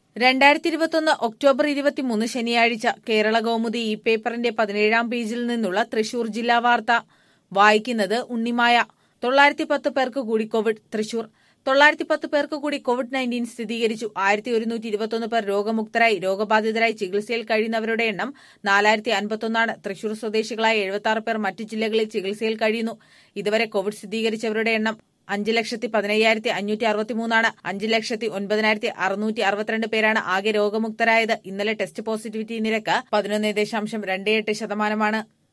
2021 October 23 ശനിയാഴ്ച കേരള കൗമുദി ഈ പേപ്പറിന്റെ 17-ാം പേജിൽ നിന്നുള്ള തൃശൂർ ജില്ലാ വാർത്ത വായിക്കുന്നത് ഉണ്ണിമായ. 910 പേർക്ക് കൂടി കോവിഡ്. തൃശൂർ 910 പേർക്ക് കൂടി COVID-19 സ്ഥിരീകരിച്ചു. 1121 പേർ രോഗമുക്തരായി. രോഗബാധിതരായി ചികിത്സയിൽ കഴിയുന്നവരുടെ എണ്ണം 4051 തൃശൂർ സ്വദേശികളായ 76 പേർ മറ്റു ജില്ലകളിൽ ചികിത്സയിൽ കഴിയുന്നു. ഇതുവരെ കോവിഡ് സ്ഥിരീകരിച്ചവരുടെ എണ്ണം 5,15,563 5,09,662 പേരാണ് ആകെ രോഗമുക്തരായത്. ഇന്നലെ ടെസ്റ്റ് പോസിറ്റിവിറ്റി നിരക്ക് 11.28%.